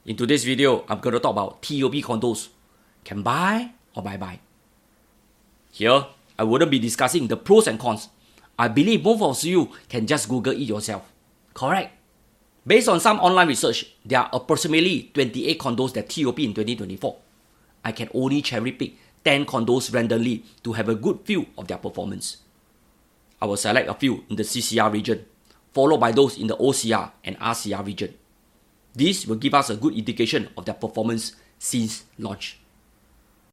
In today's video, I'm going to talk about TOP condos. Can buy or bye-bye. Here, I wouldn't be discussing the pros and cons. I believe most of you can just Google it yourself. Correct? Based on some online research, there are approximately 28 condos that TOP in 2024. I can only cherry pick 10 condos randomly to have a good view of their performance. I will select a few in the CCR region, followed by those in the OCR and RCR region. This will give us a good indication of their performance since launch.